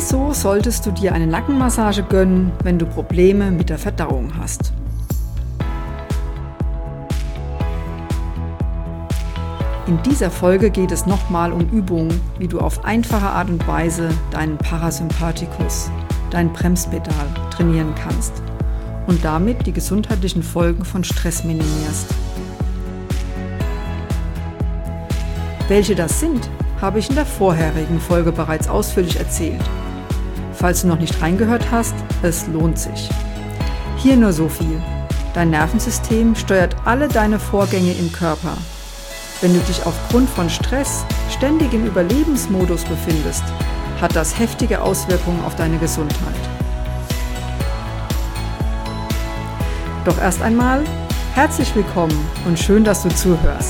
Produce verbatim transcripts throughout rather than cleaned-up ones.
Wieso solltest du dir eine Nackenmassage gönnen, wenn du Probleme mit der Verdauung hast? In dieser Folge geht es nochmal um Übungen, wie du auf einfache Art und Weise deinen Parasympathikus, dein Bremspedal, trainieren kannst und damit die gesundheitlichen Folgen von Stress minimierst. Welche das sind, habe ich in der vorherigen Folge bereits ausführlich erzählt. Falls du noch nicht reingehört hast, es lohnt sich. Hier nur so viel. Dein Nervensystem steuert alle deine Vorgänge im Körper. Wenn du dich aufgrund von Stress ständig im Überlebensmodus befindest, hat das heftige Auswirkungen auf deine Gesundheit. Doch erst einmal, herzlich willkommen und schön, dass du zuhörst.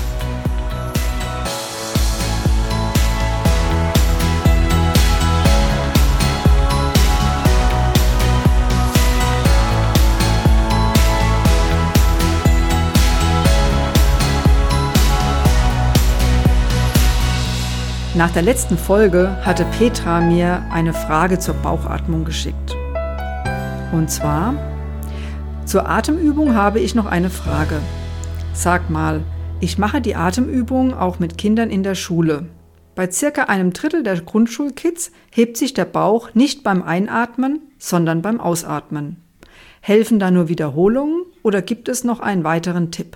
Nach der letzten Folge hatte Petra mir eine Frage zur Bauchatmung geschickt. Und zwar, zur Atemübung habe ich noch eine Frage. Sag mal, ich mache die Atemübung auch mit Kindern in der Schule. Bei circa einem Drittel der Grundschulkids hebt sich der Bauch nicht beim Einatmen, sondern beim Ausatmen. Helfen da nur Wiederholungen oder gibt es noch einen weiteren Tipp?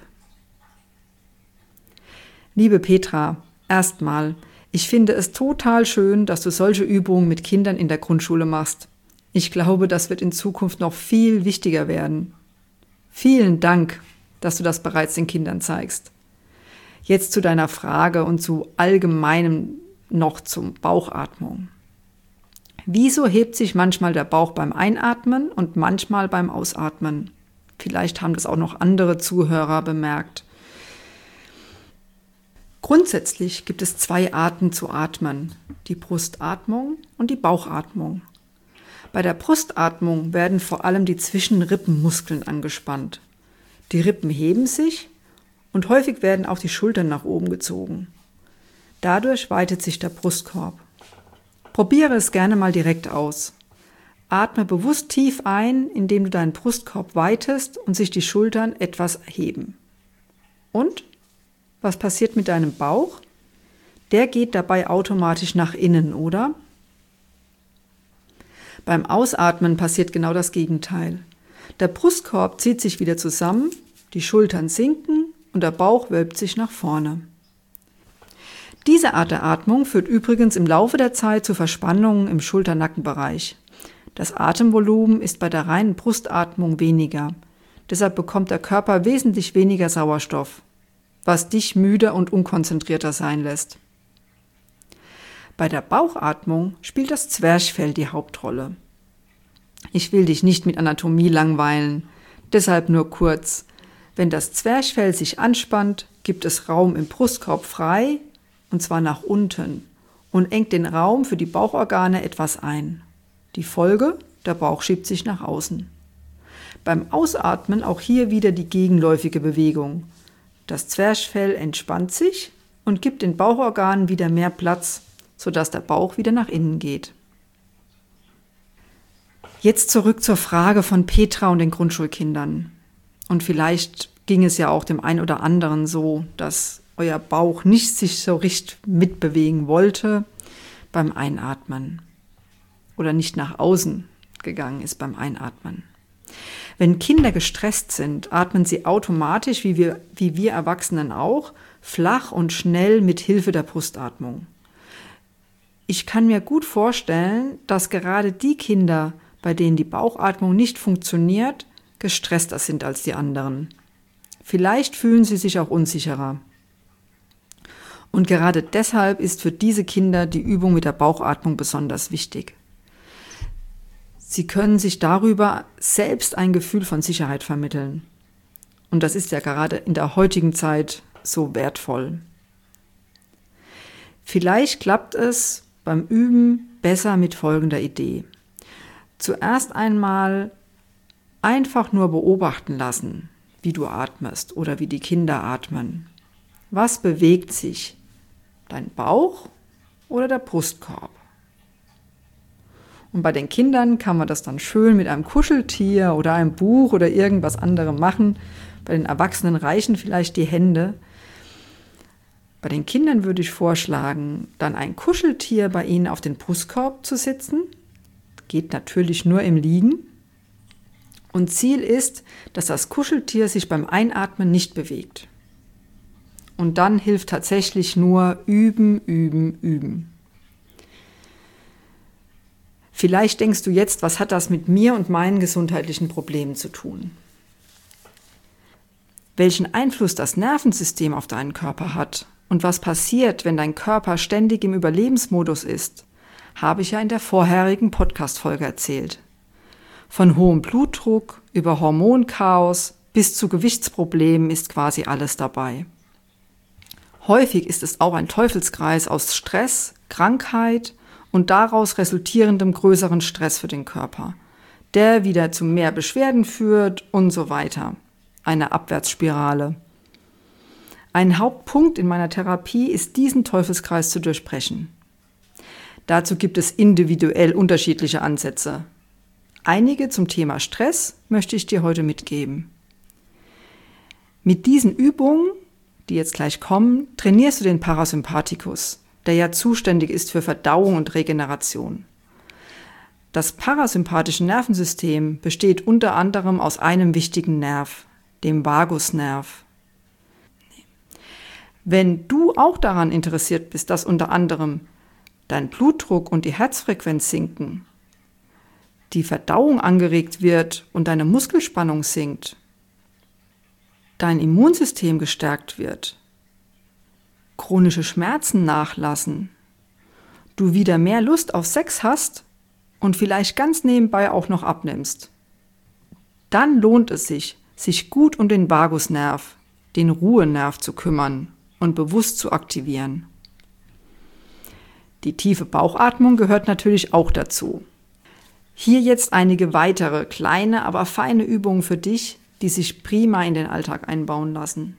Liebe Petra, erstmal, ich finde es total schön, dass du solche Übungen mit Kindern in der Grundschule machst. Ich glaube, das wird in Zukunft noch viel wichtiger werden. Vielen Dank, dass du das bereits den Kindern zeigst. Jetzt zu deiner Frage und zu allgemeinem noch zum Bauchatmung. Wieso hebt sich manchmal der Bauch beim Einatmen und manchmal beim Ausatmen? Vielleicht haben das auch noch andere Zuhörer bemerkt. Grundsätzlich gibt es zwei Arten zu atmen, die Brustatmung und die Bauchatmung. Bei der Brustatmung werden vor allem die Zwischenrippenmuskeln angespannt. Die Rippen heben sich und häufig werden auch die Schultern nach oben gezogen. Dadurch weitet sich der Brustkorb. Probiere es gerne mal direkt aus. Atme bewusst tief ein, indem du deinen Brustkorb weitest und sich die Schultern etwas heben. Und? Was passiert mit deinem Bauch? Der geht dabei automatisch nach innen, oder? Beim Ausatmen passiert genau das Gegenteil. Der Brustkorb zieht sich wieder zusammen, die Schultern sinken und der Bauch wölbt sich nach vorne. Diese Art der Atmung führt übrigens im Laufe der Zeit zu Verspannungen im Schulter-Nackenbereich. Das Atemvolumen ist bei der reinen Brustatmung weniger. Deshalb bekommt der Körper wesentlich weniger Sauerstoff, was dich müder und unkonzentrierter sein lässt. Bei der Bauchatmung spielt das Zwerchfell die Hauptrolle. Ich will dich nicht mit Anatomie langweilen, deshalb nur kurz. Wenn das Zwerchfell sich anspannt, gibt es Raum im Brustkorb frei, und zwar nach unten, und engt den Raum für die Bauchorgane etwas ein. Die Folge? Der Bauch schiebt sich nach außen. Beim Ausatmen auch hier wieder die gegenläufige Bewegung. Das Zwerchfell entspannt sich und gibt den Bauchorganen wieder mehr Platz, sodass der Bauch wieder nach innen geht. Jetzt zurück zur Frage von Petra und den Grundschulkindern. Und vielleicht ging es ja auch dem einen oder anderen so, dass euer Bauch nicht sich so richtig mitbewegen wollte beim Einatmen oder nicht nach außen gegangen ist beim Einatmen. Wenn Kinder gestresst sind, atmen sie automatisch, wie wir, wie wir Erwachsenen auch, flach und schnell mit Hilfe der Brustatmung. Ich kann mir gut vorstellen, dass gerade die Kinder, bei denen die Bauchatmung nicht funktioniert, gestresster sind als die anderen. Vielleicht fühlen sie sich auch unsicherer. Und gerade deshalb ist für diese Kinder die Übung mit der Bauchatmung besonders wichtig. Sie können sich darüber selbst ein Gefühl von Sicherheit vermitteln. Und das ist ja gerade in der heutigen Zeit so wertvoll. Vielleicht klappt es beim Üben besser mit folgender Idee. Zuerst einmal einfach nur beobachten lassen, wie du atmest oder wie die Kinder atmen. Was bewegt sich? Dein Bauch oder der Brustkorb? Und bei den Kindern kann man das dann schön mit einem Kuscheltier oder einem Buch oder irgendwas anderem machen. Bei den Erwachsenen reichen vielleicht die Hände. Bei den Kindern würde ich vorschlagen, dann ein Kuscheltier bei ihnen auf den Brustkorb zu setzen. Geht natürlich nur im Liegen. Und Ziel ist, dass das Kuscheltier sich beim Einatmen nicht bewegt. Und dann hilft tatsächlich nur üben, üben, üben. Vielleicht denkst du jetzt, was hat das mit mir und meinen gesundheitlichen Problemen zu tun? Welchen Einfluss das Nervensystem auf deinen Körper hat und was passiert, wenn dein Körper ständig im Überlebensmodus ist, habe ich ja in der vorherigen Podcast-Folge erzählt. Von hohem Blutdruck über Hormonchaos bis zu Gewichtsproblemen ist quasi alles dabei. Häufig ist es auch ein Teufelskreis aus Stress, Krankheit und daraus resultierendem größeren Stress für den Körper, der wieder zu mehr Beschwerden führt und so weiter. Eine Abwärtsspirale. Ein Hauptpunkt in meiner Therapie ist, diesen Teufelskreis zu durchbrechen. Dazu gibt es individuell unterschiedliche Ansätze. Einige zum Thema Stress möchte ich dir heute mitgeben. Mit diesen Übungen, die jetzt gleich kommen, trainierst du den Parasympathikus, der ja zuständig ist für Verdauung und Regeneration. Das parasympathische Nervensystem besteht unter anderem aus einem wichtigen Nerv, dem Vagusnerv. Wenn du auch daran interessiert bist, dass unter anderem dein Blutdruck und die Herzfrequenz sinken, die Verdauung angeregt wird und deine Muskelspannung sinkt, dein Immunsystem gestärkt wird, chronische Schmerzen nachlassen, du wieder mehr Lust auf Sex hast und vielleicht ganz nebenbei auch noch abnimmst, dann lohnt es sich, sich gut um den Vagusnerv, den Ruhenerv zu kümmern und bewusst zu aktivieren. Die tiefe Bauchatmung gehört natürlich auch dazu. Hier jetzt einige weitere kleine, aber feine Übungen für dich, die sich prima in den Alltag einbauen lassen.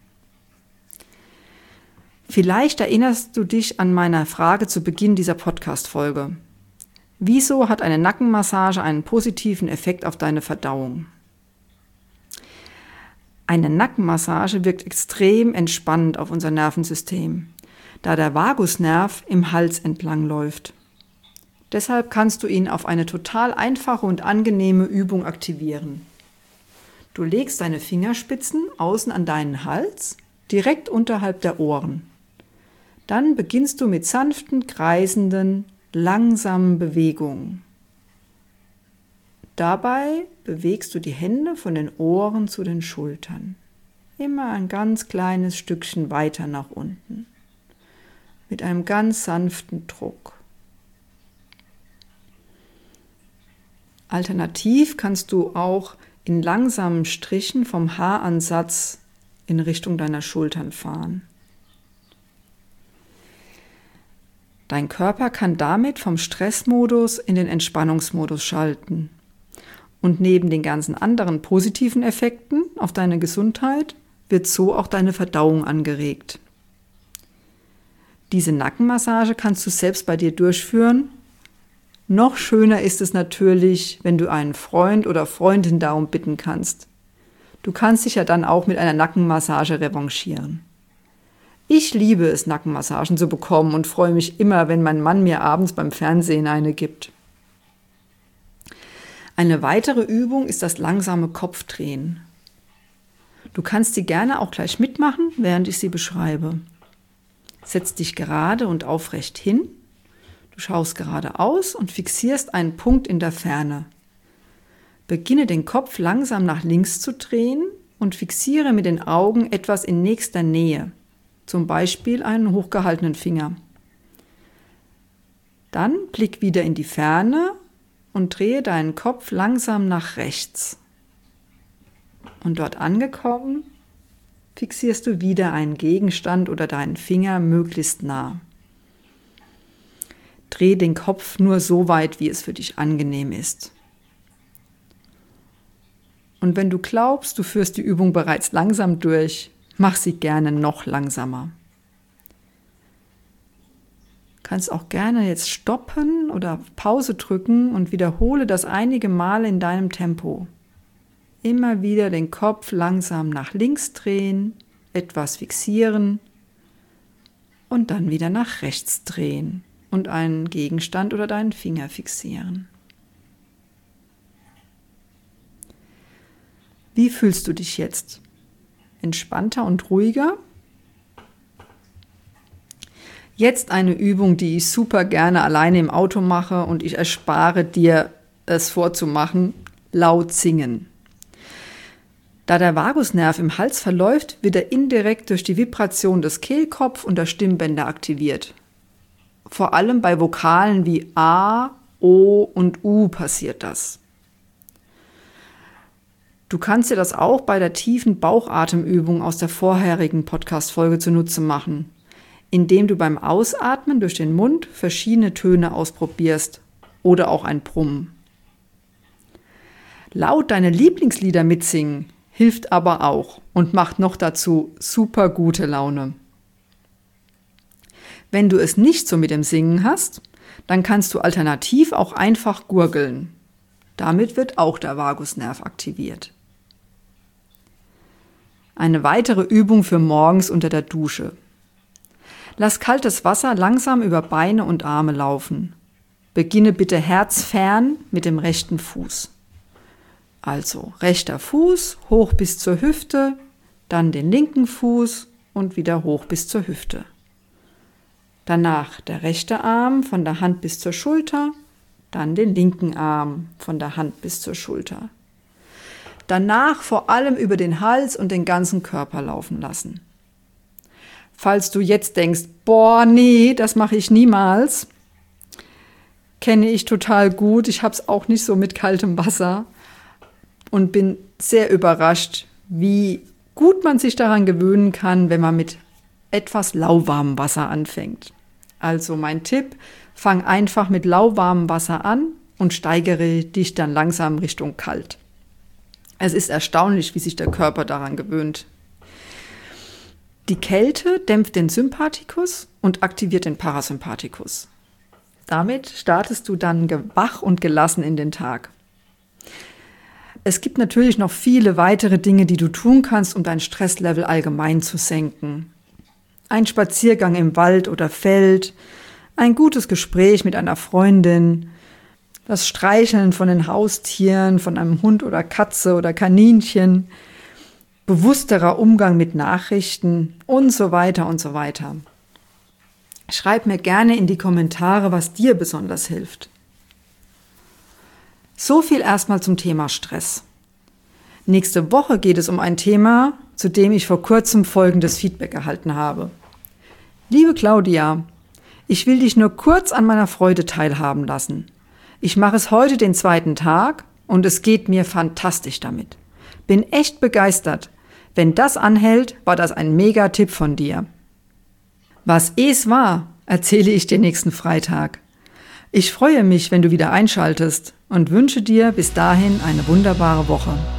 Vielleicht erinnerst du dich an meine Frage zu Beginn dieser Podcast-Folge. Wieso hat eine Nackenmassage einen positiven Effekt auf deine Verdauung? Eine Nackenmassage wirkt extrem entspannend auf unser Nervensystem, da der Vagusnerv im Hals entlang läuft. Deshalb kannst du ihn auf eine total einfache und angenehme Übung aktivieren. Du legst deine Fingerspitzen außen an deinen Hals, direkt unterhalb der Ohren. Dann beginnst du mit sanften, kreisenden, langsamen Bewegungen. Dabei bewegst du die Hände von den Ohren zu den Schultern. Immer ein ganz kleines Stückchen weiter nach unten. Mit einem ganz sanften Druck. Alternativ kannst du auch in langsamen Strichen vom Haaransatz in Richtung deiner Schultern fahren. Dein Körper kann damit vom Stressmodus in den Entspannungsmodus schalten. Und neben den ganzen anderen positiven Effekten auf deine Gesundheit wird so auch deine Verdauung angeregt. Diese Nackenmassage kannst du selbst bei dir durchführen. Noch schöner ist es natürlich, wenn du einen Freund oder Freundin darum bitten kannst. Du kannst dich ja dann auch mit einer Nackenmassage revanchieren. Ich liebe es, Nackenmassagen zu bekommen und freue mich immer, wenn mein Mann mir abends beim Fernsehen eine gibt. Eine weitere Übung ist das langsame Kopfdrehen. Du kannst sie gerne auch gleich mitmachen, während ich sie beschreibe. Setz dich gerade und aufrecht hin. Du schaust geradeaus und fixierst einen Punkt in der Ferne. Beginne den Kopf langsam nach links zu drehen und fixiere mit den Augen etwas in nächster Nähe, zum Beispiel einen hochgehaltenen Finger. Dann blick wieder in die Ferne und drehe deinen Kopf langsam nach rechts. Und dort angekommen, fixierst du wieder einen Gegenstand oder deinen Finger möglichst nah. Dreh den Kopf nur so weit, wie es für dich angenehm ist. Und wenn du glaubst, du führst die Übung bereits langsam durch, mach sie gerne noch langsamer. Kannst auch gerne jetzt stoppen oder Pause drücken und wiederhole das einige Male in deinem Tempo. Immer wieder den Kopf langsam nach links drehen, etwas fixieren und dann wieder nach rechts drehen und einen Gegenstand oder deinen Finger fixieren. Wie fühlst du dich jetzt? Entspannter und ruhiger? Jetzt eine Übung, die ich super gerne alleine im Auto mache und ich erspare dir, es vorzumachen, laut singen. Da der Vagusnerv im Hals verläuft, wird er indirekt durch die Vibration des Kehlkopf und der Stimmbänder aktiviert. Vor allem bei Vokalen wie A, O und U passiert das. Du kannst dir das auch bei der tiefen Bauchatemübung aus der vorherigen Podcast-Folge zunutze machen, indem du beim Ausatmen durch den Mund verschiedene Töne ausprobierst oder auch ein Brummen. Laut deine Lieblingslieder mitsingen hilft aber auch und macht noch dazu super gute Laune. Wenn du es nicht so mit dem Singen hast, dann kannst du alternativ auch einfach gurgeln. Damit wird auch der Vagusnerv aktiviert. Eine weitere Übung für morgens unter der Dusche. Lass kaltes Wasser langsam über Beine und Arme laufen. Beginne bitte herzfern mit dem rechten Fuß. Also rechter Fuß hoch bis zur Hüfte, dann den linken Fuß und wieder hoch bis zur Hüfte. Danach der rechte Arm von der Hand bis zur Schulter, dann den linken Arm von der Hand bis zur Schulter. Danach vor allem über den Hals und den ganzen Körper laufen lassen. Falls du jetzt denkst, boah, nee, das mache ich niemals, kenne ich total gut. Ich habe es auch nicht so mit kaltem Wasser und bin sehr überrascht, wie gut man sich daran gewöhnen kann, wenn man mit etwas lauwarmem Wasser anfängt. Also mein Tipp, fang einfach mit lauwarmem Wasser an und steigere dich dann langsam Richtung kalt. Es ist erstaunlich, wie sich der Körper daran gewöhnt. Die Kälte dämpft den Sympathikus und aktiviert den Parasympathikus. Damit startest du dann wach und gelassen in den Tag. Es gibt natürlich noch viele weitere Dinge, die du tun kannst, um dein Stresslevel allgemein zu senken. Ein Spaziergang im Wald oder Feld, ein gutes Gespräch mit einer Freundin, das Streicheln von den Haustieren, von einem Hund oder Katze oder Kaninchen, bewussterer Umgang mit Nachrichten und so weiter und so weiter. Schreib mir gerne in die Kommentare, was dir besonders hilft. So viel erstmal zum Thema Stress. Nächste Woche geht es um ein Thema, zu dem ich vor kurzem folgendes Feedback erhalten habe. Liebe Claudia, ich will dich nur kurz an meiner Freude teilhaben lassen. Ich mache es heute den zweiten Tag und es geht mir fantastisch damit. Bin echt begeistert. Wenn das anhält, war das ein Mega-Tipp von dir. Was es war, erzähle ich dir nächsten Freitag. Ich freue mich, wenn du wieder einschaltest und wünsche dir bis dahin eine wunderbare Woche.